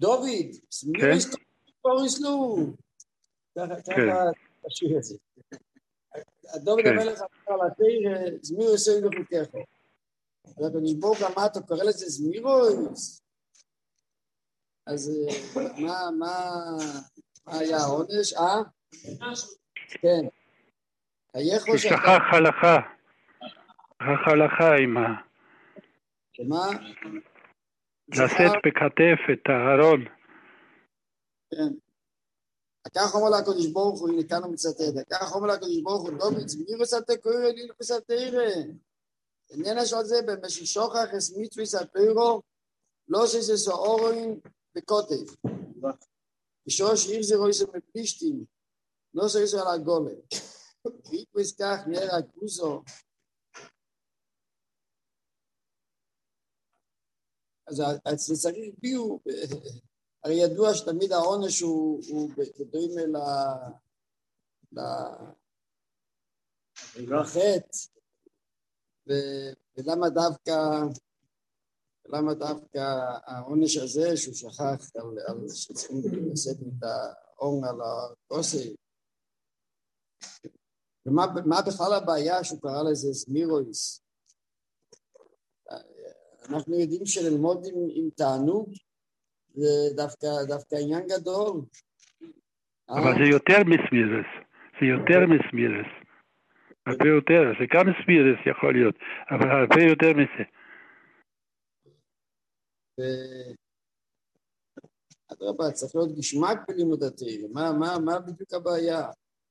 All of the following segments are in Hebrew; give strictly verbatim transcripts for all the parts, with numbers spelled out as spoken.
דוד, סמירוס קורס לו. ככה תשאיר את זה. דוד המלך אמר על התיר, סמירוס אין בחוקך. אבל הקדוש ברוך הוא מה אתה קורא לזה סמירוס? אז מה, מה, מה היה העונש? אה? כן. הוא שכח הלכה. שכח הלכה עם ה... שמה? לשאת בכתף את הארון. כן. כך אומר לקדוש ברוך הוא, הנה כאן הוא מצטט, כך אומר לקדוש ברוך הוא, דוד, סמירוס אתה קורא לי לפסתירה. עניין של זה, במשך שוכח את מצווה התורה, לא שזה סעורין בקוטב. בשורש עיר זה רואה מפלישתים, לא שזה על הגולם. ויקוויס כך נראה הכוזו. אז זה צריך ביו, הרי ידוע שתמיד העונש הוא בדומה לחטא, ולמה דווקא, למה דווקא העונש הזה שהוא שכח על שצריכים לשאת את האור על הכוסי, ומה בכלל הבעיה שהוא קרא לזה סמירוס? אנחנו יודעים שללמוד עם, עם תענוג זה דווקא, דווקא עניין גדול. אבל זה יותר מסמירס, זה יותר מסמירס. הרבה יותר, זה גם סמירס יכול להיות, אבל הרבה יותר מזה. אדרבה, צריך להיות גשמק בלימוד התורה. מה, מה, מה בדיוק הבעיה?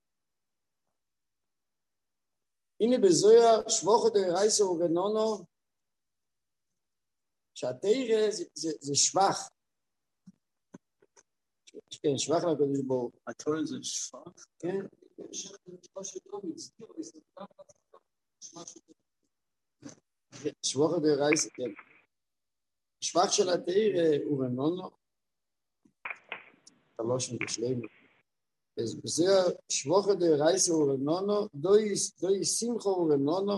הנה בזוהר שבוכו דרייסו ורנונו, שהתורה זה, זה, זה שבח. כן, שבח לקדוש ברוך הוא. התורה זה שבח? כן. שבוכו דרייסו, כן. שבח של התורה הוא רנונו, שלוש משלנו. אז בזוהר שבוכו דרייסו ורנונו, דוי שמחו ורנונו,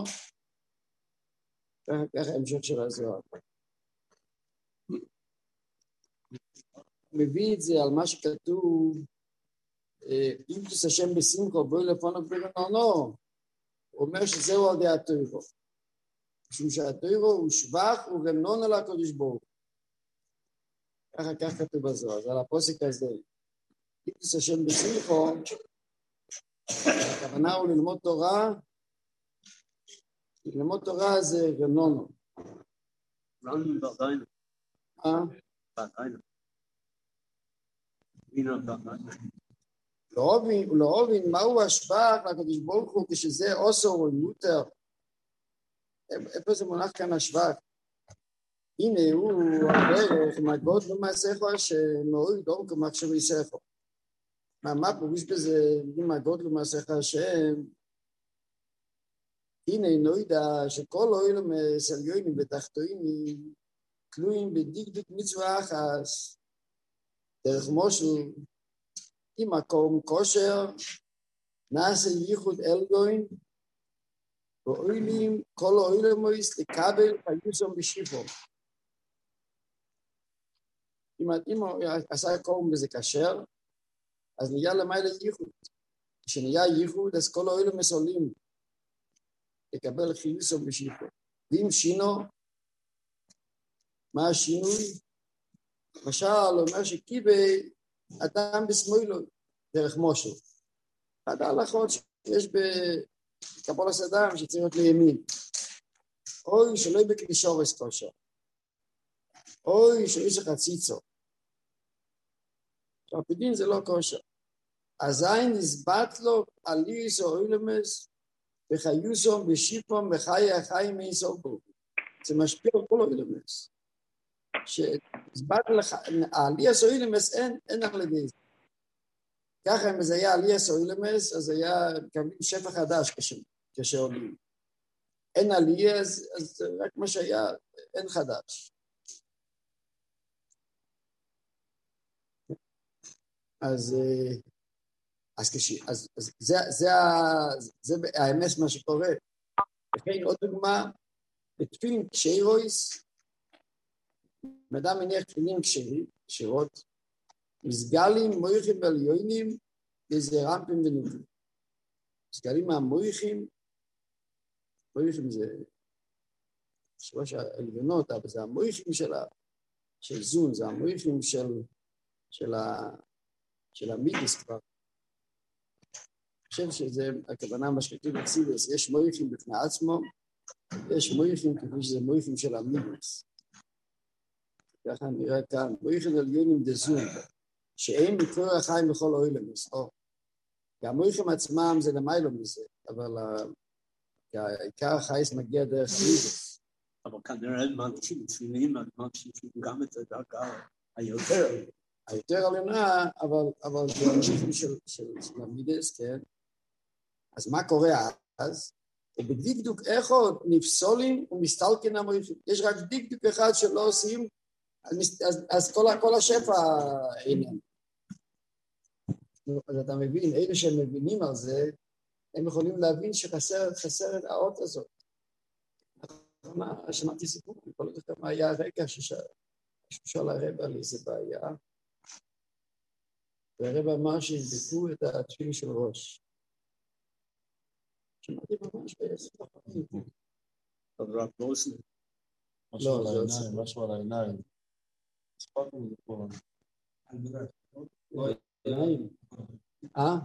ככה המשך של הזוהר. מביא את זה על מה שכתוב, אם תעשה השם בשמחו, בואי לפונו ברנונו, הוא אומר שזהו על די התוירו. משום שהתוירו הוא שבח ורנונו לקדוש ברוך הוא. ככה כך כתוב בזוהר, זה על הפוסק הזה. אם תעשה השם בשמחו, הכוונה הוא ללמוד תורה, ללמוד תורה זה רנונו. רנונו בעדיינו. אה? בעדיינו. לא הבין מהו השבח לקדוש ברוך הוא כשזה אוסר או מותר. איפה זה מונח כאן השבח? הנה הוא הדרך מגות במעשיך שמאוד דור כמחשבי ספר. מה פירוש בזה מגות במעשיך השם? הנה נוידע שכל אוהלם סליונים ותחתונים תלויים בדקדוק מצווה אחת. דרך מושל, עם מקום כושר, נעשה ייחוד אלגוין, ואוילים כל אוילמויס לקבל פיוסום בשיפו. אם הוא עשה קורם בזה כשר, אז נהיה למעלה ייחוד. כשנהיה ייחוד, אז כל אוילמויס עולים לקבל חיוסום בשיפו. ואם שינו, מה השינוי? למשל, הוא אומר שקיבי אדם בשמאלו דרך משה. עד ההלכות שיש בקבול הסדם שצריך להיות לימין. אוי שלא יהיה בקלישורס כושר. אוי שלא יש חציצו. עכשיו, בדין זה לא כושר. אזי נסבט לו עליס או אילמס וחיוסום בשיפום וחיי החיים מאיסובו. זה משפיע על כל אילמס. שהסברת לך, העלייה סוילמס אין, אין על ידי זה. ככה אם זה היה עלייה סוילמס, אז היה מקבלים שפע חדש כשעולים. אין עלייה, אז, אז רק מה שהיה, אין חדש. אז, אז, כשי, אז, אז זה, זה, זה, זה האמת מה שקורה. וכן עוד דוגמה, בתפילין קשיירויס, אדם מניח תפילין כשרות, מסגלים, מויכים ועליונים, וזה רמפים ונובים. מסגלים מהמויכים, מויכים זה שלוש העליונות, אבל זה המויכים של, ה, של זון, זה המויכים של, של, ה, של המידס כבר. אני חושב שזה הכוונה מה שכתוב בקסידס, יש מויכים בפני עצמו, יש מויכים כפי שזה מויכים של המידס. ככה נראה כאן, מויכים עליונים דזון, שאין מקור החיים בכל אוילמס, או, גם מויכים עצמם זה למיילו מזה, אבל העיקר החייס מגיע דרך המידס. אבל כנראה מרגישים תפילים, מרגישים גם את הדרגה היותר. היותר עליונה, אבל זה מויכים של המידס, כן? אז מה קורה אז? ובדקדוק אחד נפסולים ומסתלקין המויכים. יש רק דקדוק אחד שלא עושים, אז, אז, אז כל, כל השפע אינם. אז אתה מבין, אלה שהם מבינים על זה, הם יכולים להבין שחסרת חסרת האות הזאת. שמעתי סיפור, אני לא יודע מה היה הרגע ששאל הרב על איזה בעיה, והרב אמר שיבדקו את התפיל של ראש. שמעתי ממש באיזה תחומים. אבל רק לא עושים. משהו על העיניים, משהו על העיניים. הספקנו את זה פה. עיניים. אה?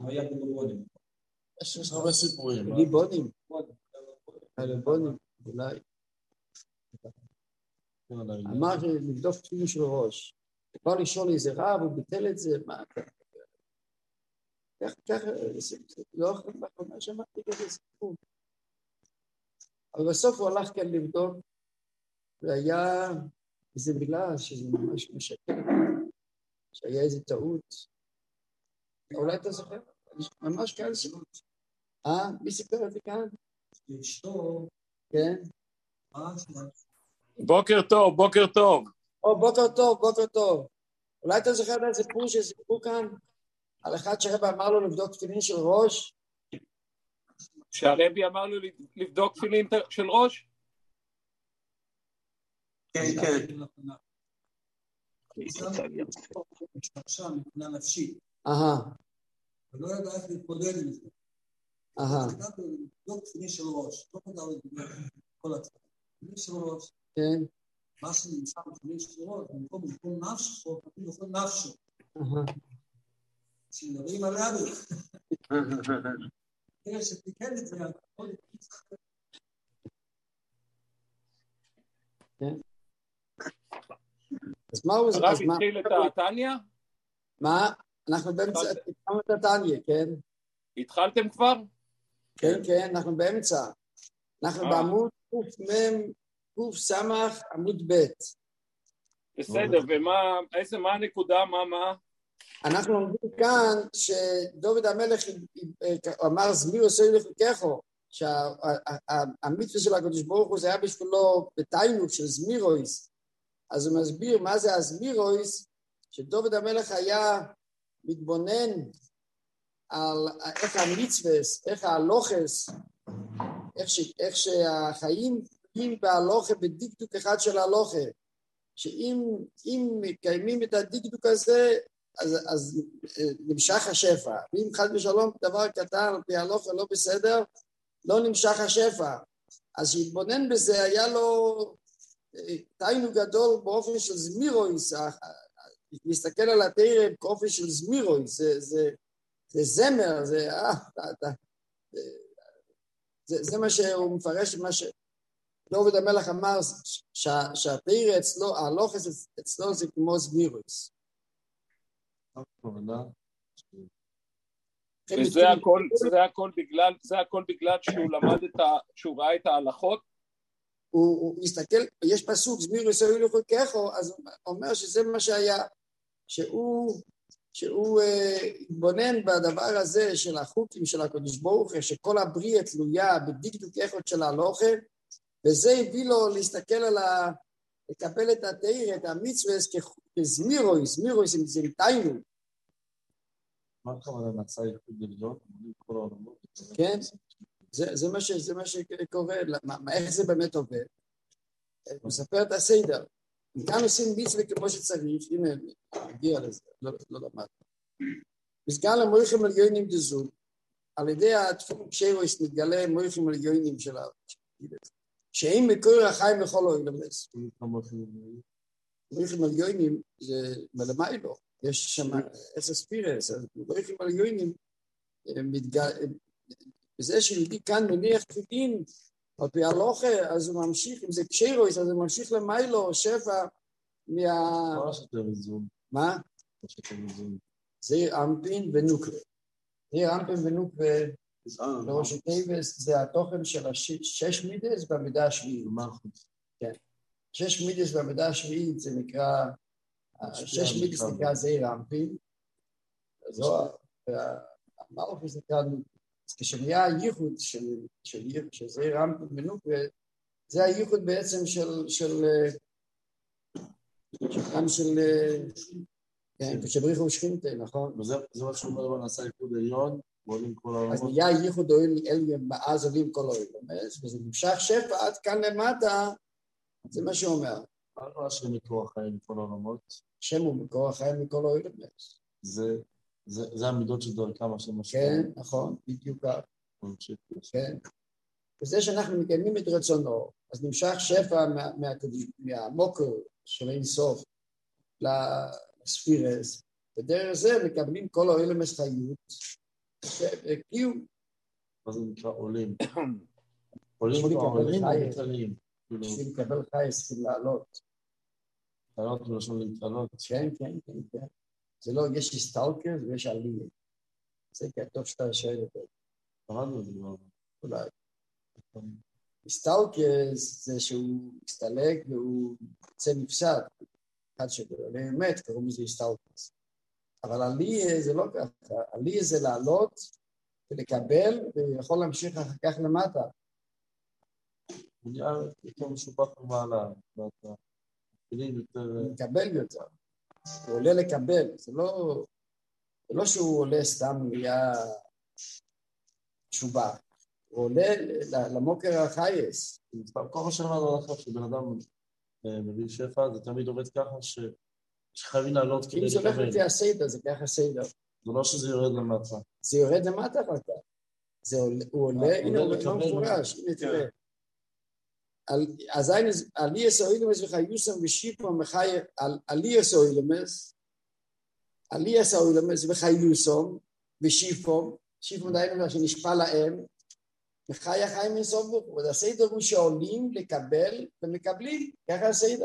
יש הרבה סיפורים. ליבונים. ליבונים, אולי. אמר לבדוק תפילים של ראש. כבר לשאול איזה רב, הוא ביטל את זה, מה? ככה, לא אחרונה שמעתי כזה סיפור. אבל בסוף הוא הלך כאן לבדוק, והיה איזה בגלל שזה ממש משקר, שהיה איזה טעות. אולי אתה זוכר? ממש כאלה סיפור. אה? מי סיפר את זה כאן? אשתו. כן? בוקר טוב, בוקר טוב. או, בוקר טוב, בוקר טוב. אולי אתה זוכר את הסיפור שסיפרו כאן? על אחד שהרבי אמר לו לבדוק תפילין של ראש? שהרבי אמר לו לבדוק תפילין של ראש? כן, כן. השתמשה מבחינה נפשית. אהה. ולא ידע איך להתמודד עם זה. אהה. לבדוק תפילין של ראש. לא כדאי לדבר כל הצד. תפילין של ראש. כן. מה שנמשך תפילין של ראש, במקום במקום נפשו, כתוב בכל נפשו. אהה. כשמדברים על רבי. תראה שתיקן את זה, כן. אז מה הוא... הרב התחיל את התניה? מה? אנחנו באמצע, התחלנו את התניה, כן? התחלתם כבר? כן, כן, אנחנו באמצע. אנחנו בעמוד קמ"ם, קס"מ, עמוד ב'. בסדר, ומה, איזה, מה הנקודה, מה, מה? אנחנו אומרים כאן שדוד המלך אמר זמיר עושה לחוקךו, שהמצווה של הקדוש ברוך הוא זה היה בשבילו בתיינוק של זמירויס. אז הוא מסביר מה זה הזמירויס, שדוד המלך היה מתבונן על איך המצווה, איך ההלוכס, איך, ש, איך שהחיים הם בהלוכה בדקדוק אחד של ההלוכה, שאם מקיימים את הדקדוק הזה, אז, אז נמשך השפע. ואם חד ושלום דבר קטן על פי ההלוכה לא בסדר, לא נמשך השפע. אז שהתבונן בזה היה לו תיינוק גדול באופן של זמירויס, להסתכל על התורה באופן של זמירויס, זה, זה, זה זמר, זה, אה, זה, זה מה שהוא מפרש, מה שדוד המלך אמר, שהתורה אצלו, ההלוכה אצלו זה כמו זמירויס. וזה הכל, זה הכל בגלל, זה הכל בגלל שהוא למד את ה, שהוא ראה את ההלכות? הוא, הוא מסתכל, יש פסוק, זמירויס היו לחוקךו, אז הוא אומר שזה מה שהיה, שהוא, שהוא אה, התבונן בדבר הזה של החוקים של הקדוש ברוך הוא, שכל הבריאה תלויה בדקדוק אחד של ההלוכה, וזה הביא לו להסתכל על ה... לקבל את התורה, את המצווה, כזמירויס, זמירויס זה תיינוק. מה הכוונה מצא ייחוד עליון? כן, זה מה ש, זה מה שקורה, איך זה באמת עובד? הוא מספר את הסדר. כאן עושים מצווה כמו שצריך, הנה, נגיע לזה, לא, לא למד. מסגל המויכים עליונים דזו, על ידי התפוק שירוס מתגלה מויכים עליונים של הארץ. שאם מקור החיים לכל אוילמס. מויכים עליונים זה מלמיילו, יש שם עשר ספירס, מויכים עליונים מתגלה, בזה שיהודי כאן מניח תפילין, על פי הלוכה, אז הוא ממשיך, אם זה קשירוס, אז הוא ממשיך למיילו, שפע, מה... מה שאתם מזום? מה? מה שאתם מזום? זעיר אנפין ונוקווה. זעיר אנפין ונוקווה, לראש הטייבס, זה התוכן של השש מידס במידה השביעית. מה חוץ? כן. שש מידס במידה השביעית, זה נקרא, שש מידס נקרא זעיר אנפין, זוהר, והמלכוס נקרא נוקווה. אז כשנהיה הייחוד של זעיר אנפין ונוקווה, זה הייחוד בעצם של, של, גם של, כן, כשבריחו ושכינתה, נכון? וזה מה שהוא אומר, נעשה ייחוד עליון, ועולים כל העולמות. אז נהיה ייחוד עליון, אז עולים כל העולמות, וזה נמשך שפע עד כאן למטה, זה מה שהוא אומר. מה לא השם מקור החיים מכל העולמות? השם הוא מקור החיים מכל העולמות. זה, זה, זה המידות של דרכם, השם משהו. כן, נכון, בדיוק כך. כן. וזה שאנחנו מקיימים את רצונו, אז נמשך שפע מה, מה, מהמוקר של אין סוף לספירס, ודרך זה מקבלים כל העולמות חיות, וקיום. מה זה נקרא עולים? עולים או עולים או מתעלים? בשביל לקבל חי, צריכים לעלות. לעלות ולשון להתעלות. כן, כן, כן, כן. זה לא, יש הסטלקר ויש עלייה. זה כתוב שאתה שואל אותו. קראנו את זה כבר. אולי. הסטלקר זה שהוא מסתלק והוא יוצא נפסד. אחד שבאמת קראו מזה הסטלקר. אבל עלייה זה לא ככה. עלייה זה לעלות ולקבל ויכול להמשיך אחר כך למטה. הוא נראה יותר משובח במעלה. מקבל יותר. הוא עולה לקבל. זה לא, זה לא שהוא עולה סתם נהיה משובח. הוא עולה למוקר החייס. כל מה שאמרנו עליו שבן אדם מביא שפע, זה תמיד עובד ככה שחייבים לעלות כדי לקבל. אם זה הולך לפי הסדר, זה ככה סדר. זה לא שזה יורד למטה. זה יורד למטה אחר כך. הוא עולה, הנה הוא לא מפורש, הנה תראה. אז עליאס האוילמס וחיוסם ושיפום עליאס האוילמס, עליאס האוילמס וחיוסם ושיפום, שיפום דיינו שנשפע להם, וחי החיים אינסוף ברוך הוא, והסדר הוא שעולים לקבל ומקבלים, ככה הסדר.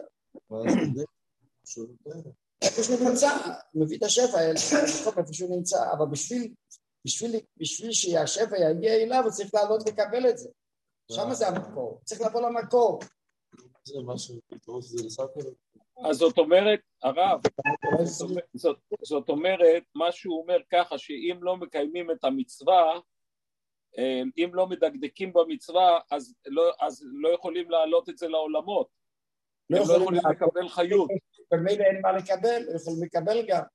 איפה שהוא נמצא, מביא את השפע, איפה שהוא נמצא, אבל בשביל שהשפע יגיע אליו, הוא צריך לעלות לקבל את זה. שם זה המקור, צריך לבוא למקור. זה משהו, זה לספר. אז זאת אומרת, הרב, זאת, זאת אומרת, מה שהוא אומר ככה, שאם לא מקיימים את המצווה, אם לא מדקדקים במצווה, אז לא, אז לא יכולים להעלות את זה לעולמות. לא הם לא יכולים לקבל חיות. במילא אין מה לקבל, יכולים לקבל גם.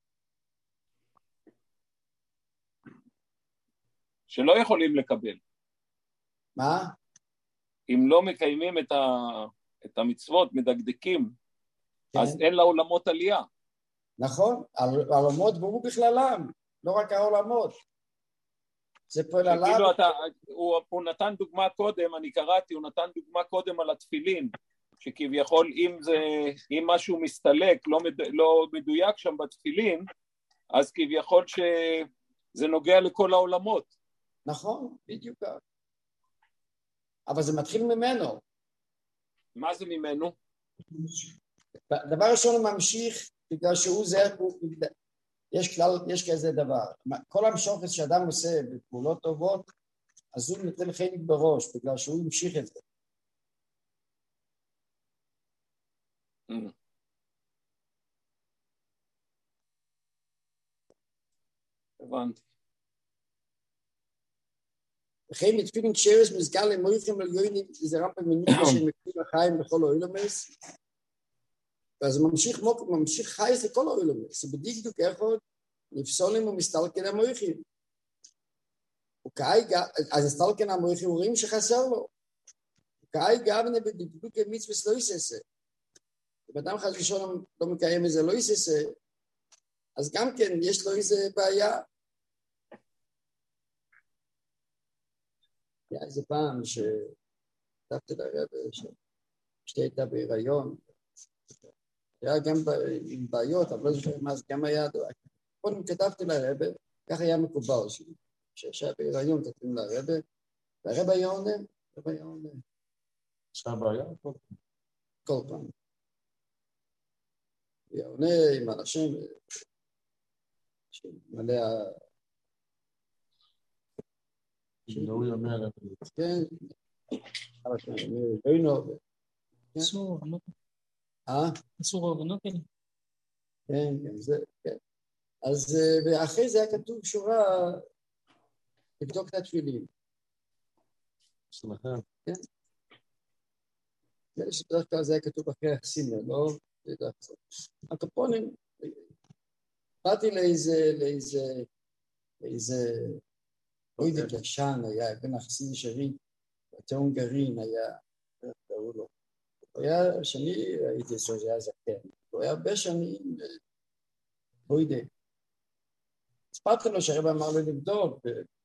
שלא יכולים לקבל. מה? אם לא מקיימים את, ה, את המצוות, מדקדקים, כן. אז אין לעולמות עלייה. נכון, העולמות ברו בכללם, לא רק העולמות. זה פועל עליו. כאילו אתה, הוא, הוא נתן דוגמה קודם, אני קראתי, הוא נתן דוגמה קודם על התפילין, שכביכול אם זה, אם משהו מסתלק, לא, מד, לא מדויק שם בתפילין, אז כביכול שזה נוגע לכל העולמות. נכון, בדיוק כך. אבל זה מתחיל ממנו. מה זה ממנו? דבר ראשון הוא ממשיך, בגלל שהוא זה, יש כלל, יש כזה דבר. כל המשוחס שאדם עושה בפעולות טובות, אז הוא נותן חלק בראש, בגלל שהוא המשיך את זה. הבנתי. וכן מתפילין כשרס מזכר למויכים על יוינים, זה רמפה מניקה של מקום החיים בכל האוילומס, ואז הוא ממשיך מוק, ממשיך חייס לכל האוילומס, זה בדיוק אחד, נפסולים ומסתלקן המויכים. אז הסתלקן המויכים רואים שחסר לו. וכאי גבנה בדקדוק מצווה לא יססה. כשאדם חס ושלום לא מקיים איזה לא יססה, אז גם כן יש לו איזה בעיה. היה איזה פעם שכתבתי לרבא, שאשתי הייתה בהיריון, היה גם עם בעיות, אבל לא זוכר מה, גם היה, קודם כתבתי לרבא, ככה היה מקובל שלי, כשהיה בהיריון כתבים לרבא, והרבא היה עונה, הרבא היה עונה. שהיה בעיה? כל פעם. היה עונה עם אנשים, שמלא ה... לא יאמר עליו. כן, אבל שאני ראינו... אסור, אבל לא... אה? אסור, אבל לא כן. כן, כן, זה, כן. אז, ואחרי זה היה כתוב שורה, לבדוק את התפילים. שלכם. כן. בדרך כלל זה היה כתוב אחרי החסימה, לא? הקופונים, באתי לאיזה, לאיזה, לאיזה, לא יודע, ישן היה, בין החסין שרי, התאום גרעין היה, קראו לו. הוא היה, שאני הייתי אצלו, זה היה זקן. הוא היה הרבה שנים, לא יודע. הספרתי לו שהרבא אמר לי לבדוק.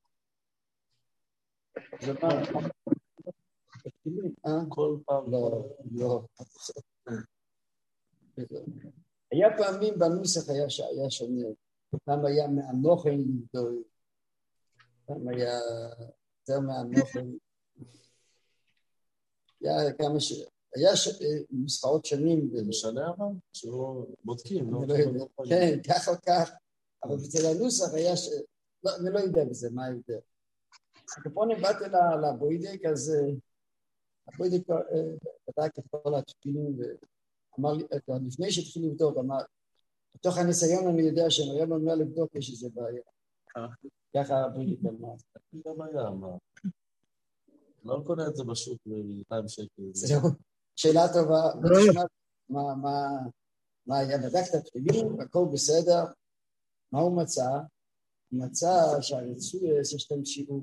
זה מה? כל פעם. לא, לא. היה פעמים בנוסח היה שהיה שונה. פעם היה מהנוחן לבדוק. פעם היה יותר מהנוחן. היה כמה ש... היה מספרות שנים. זה משנה אבל? שלא בודקים, לא? כן, כך או כך. אבל בצל הנוסח היה ש... אני לא יודע בזה, מה יותר. הקופונים באתי לבוידק, אז הבוידק בדק את כל התפילים, ואמר לי, לפני שהתחיל לבדוק, אמר, בתוך הניסיון אני יודע שאני לא אומר לבדוק, יש איזה בעיה. ככה הבוידק אמר. זה בעיה, מה? לא קונה את זה בשוק ב-מאתיים שקל. זהו, שאלה טובה. בוא תשמע מה היה, בדק את התפילים, הכל בסדר. מה הוא מצא? הוא מצא שהרצוי יש להם שיעור.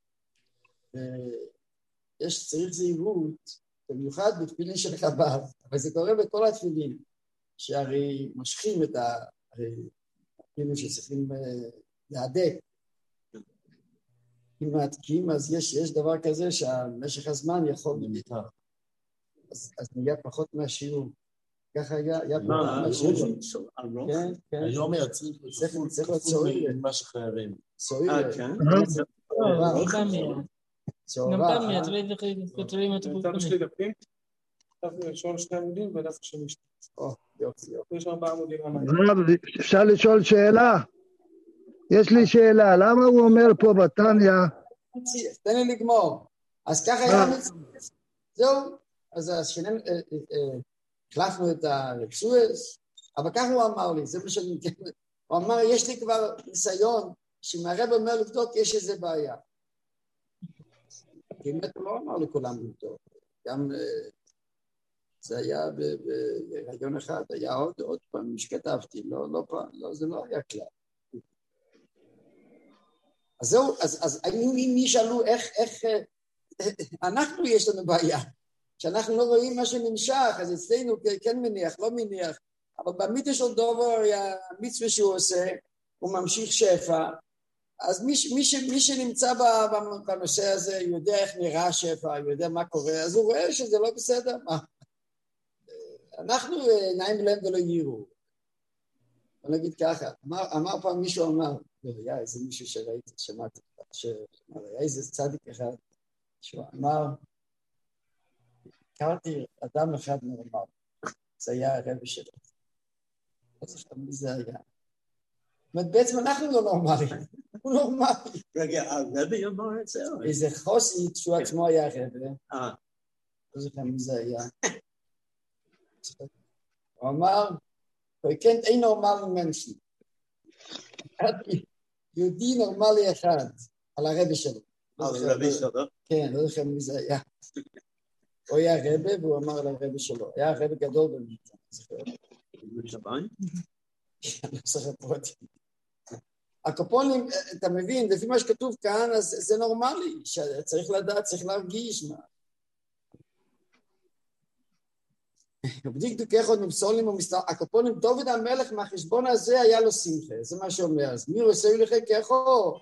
יש צריך זהירות, במיוחד בתפילין של חב"ד, אבל זה קורה בכל התפילין, שהרי מושכים את ה... הרי כאילו שצריכים להדק. אם מעתקים, אז יש, יש דבר כזה שהמשך הזמן יכול... אז, אז נהיה פחות מהשיעור. ככה היה... היה מה, מהשיעור. כן, כן. היום מייצרים כפול ממה שחייבים. סועיר. אה, כן? לא פעם גם פעם מייצרים וכותבים את אתה בשלי דפים, דף ראשון שני עמודים ודף שני שני. או, יופי, יופי. יש ארבעה עמודים. אפשר לשאול שאלה? יש לי שאלה, למה הוא אומר פה בתניא? תן לי לגמור. אז ככה היה מצוות. זהו, אז השנים, החלפנו את הרצויס, אבל ככה הוא אמר לי, זה מה שאני... הוא אמר, יש לי כבר ניסיון, שאם הרב אומר לבדוק, יש איזה בעיה. באמת הוא לא אמר לכולם לבדוק. גם זה היה ברעיון אחד, היה עוד עוד פעם שכתבתי, לא, לא פעם, לא, זה לא היה כלל. אז זהו, אז, אז אם ישאלו איך, איך, אנחנו יש לנו בעיה, שאנחנו לא רואים מה שנמשך, אז אצלנו כן מניח, לא מניח, אבל במידה של דובר, המצווה שהוא עושה, הוא ממשיך שפע, אז מי, מי, ש, מי שנמצא בנושא הזה יודע איך נראה שפע, יודע מה קורה, אז הוא רואה שזה לא בסדר, מה? אנחנו עיניים להם ולא יירו. בוא נגיד ככה, אמר, אמר פעם מישהו אמר, היה איזה מישהו שראיתי, שמעתי, היה איזה צדיק אחד, שהוא אמר, הכרתי אדם אחד נורמל, זה היה הרבי שלו. לא זוכר מי זה היה. זאת אומרת, בעצם אנחנו לא נורמליים, הוא נורמלי. רגע, הרבי אמר את זה? איזה חוסית שהוא עצמו היה הרבי. אה. לא זוכר מי זה היה. הוא אמר, כן, אין נורמלי מנשי. יהודי נורמלי אחד, על הרבי שלו. על הרבי שלו? כן, לא זוכר מי זה היה. הוא היה הרבי והוא אמר על הרבי שלו. היה הרבי גדול במיוחד. בשביים? אני לא זוכר פרוטים. הקופונים, אתה מבין, לפי מה שכתוב כאן, אז זה נורמלי, שצריך לדעת, צריך להרגיש מה. בדקדוק אחד נפסולים ומסתר, הקופונים דוד המלך מהחשבון הזה היה לו שמחה, זה מה שאומר, אז מי עושה לך ככו?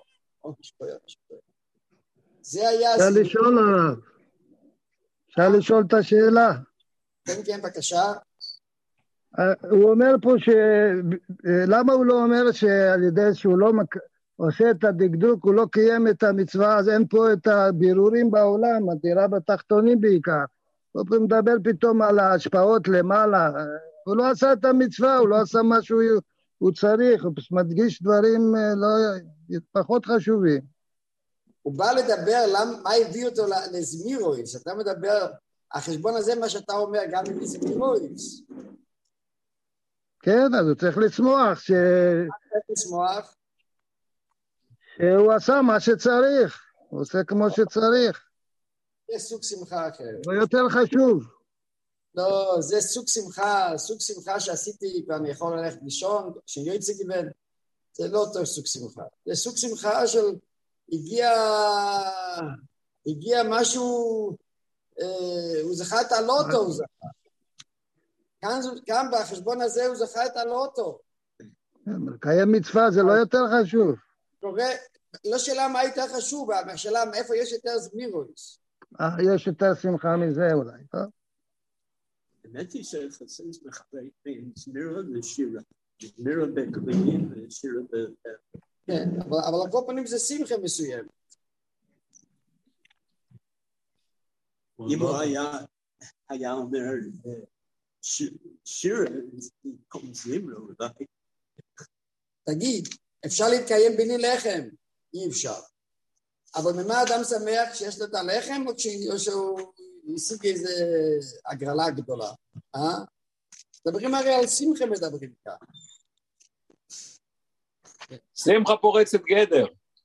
זה היה... אפשר לשאול הרב, אפשר לשאול את השאלה. כן, כן, בבקשה. הוא אומר פה ש... למה הוא לא אומר שעל ידי שהוא לא מק... עושה את הדקדוק, הוא לא קיים את המצווה, אז אין פה את הבירורים בעולם, התירה בתחתונים בעיקר. הוא מדבר פתאום על ההשפעות למעלה, הוא לא עשה את המצווה, הוא לא עשה מה שהוא צריך, הוא מדגיש דברים לא, פחות חשובים. הוא בא לדבר למ... מה הביא אותו לזמירויס, אתה מדבר, החשבון הזה מה שאתה אומר גם עם זמירויס. כן, אז הוא צריך לצמוח, ש... צריך לצמוח? שהוא עשה מה שצריך, הוא עושה כמו שצריך. זה סוג שמחה אחר. זה יותר חשוב. לא, זה סוג שמחה, סוג שמחה שעשיתי ואני יכול ללכת לישון, שאני יוצא גיבן, זה לא אותו סוג שמחה. זה סוג שמחה של הגיע, הגיע משהו, אה, הוא זכה את הלוטו, הוא זכה. כאן, כאן בחשבון הזה הוא זכה את הלוטו. קיים מצווה, זה לא יותר חשוב. לא שאלה מה יותר חשוב, השאלה מאיפה יש יותר זמירוס. יש יותר שמחה מזה אולי, טוב? האמת היא שחסר שמחה בין זמירה ושירה. זמירה בקבלים ושירה ב... כן, אבל על כל פנים זה שמחה מסוים. אם הוא היה אומר שירה, כמו זמירה אולי. תגיד, אפשר להתקיים בלי לחם? אי אפשר. אבל ממה אדם שמח שיש לו את הלחם או כשהוא השיג איזו הגרלה גדולה? אה? מדברים הרי על שמחה מדברים כאן. שמחה פורצת גדר.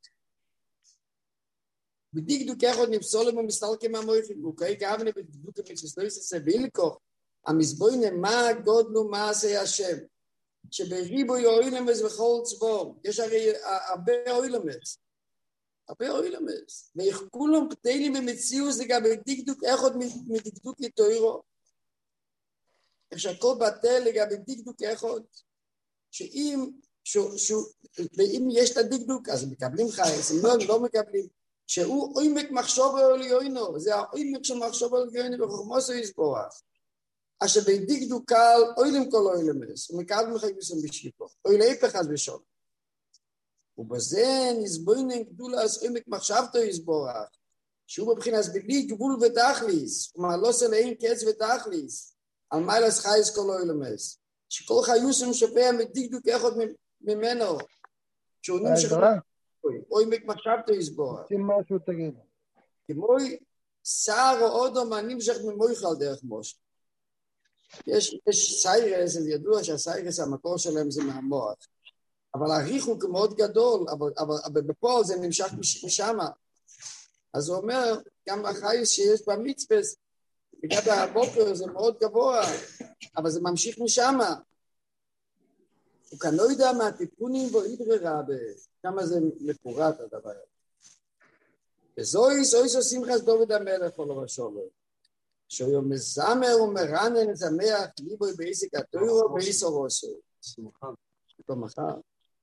בדקדוק אחד נפסולים ומסתלקים מהמויכים, וכאי כאבנה בדקדוק המצווסלויס עשה בילקו, המסבוינה מה גודלו מעשה השם, שבריבוי אוילמס וכל צבור, יש הרי הרבה אוילמס, הרבה אוילמס, ואיך כולם פתאים במציאוס לגבי דקדוק אחד מדקדוק לתוירו, איך שהכל בטל לגבי דקדוק אחד, שאם ואם יש את הדקדוק, אז מקבלים חייס, אם לא, לא מקבלים, שהוא עומק מחשוב עליונו, זה העומק של מחשוב עליונו בחוכמוסו יסבורך, אשר בדקדוק קל, אוילם כל אוילמס, ומקבל מחייסם בשיפו, אוילי פחד בשון. ובזה נסבוינן גדולה אז עומק מחשבתו יסבורך, שהוא מבחינת בלי גבול ותכליס, ומעלוס אליהם קץ ותכליס, על מיילס חייס כל אוילמס, שכל חיוסם שפע מדקדוק אחד ממנו, שהוא נמשך, עומק מחשבתו יסבורך. משהו תגיד. כמוי שר או אודום הנמשך ממויכל דרך משה. יש, יש סיירס, זה ידוע שהסיירס המקור שלהם זה מהמוח, אבל הריחוק הוא מאוד גדול, אבל, אבל, אבל בפועל זה נמשך משם. אז הוא אומר, גם החייס שיש במצפס, בגלל הבוקר זה מאוד גבוה, אבל זה ממשיך משם. הוא כאן לא יודע מה הטיפונים בו ידררה, כמה זה מפורט הדבר הזה. וזוהי, זוהי זו שמחת דוד המלך עולו ושולו. שהוא מזמר ומרנן את המח ליבוי בעסק התוירו ובעיסו רוסו. שמחה. מחר.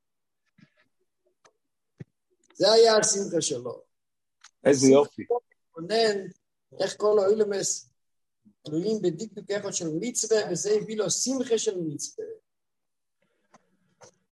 זה היה השמחה שלו. איזה יופי. כונן, איך כל האילומס תלויים בדקדוק אחד של מצווה, וזה הביא לו שמחה של מצווה.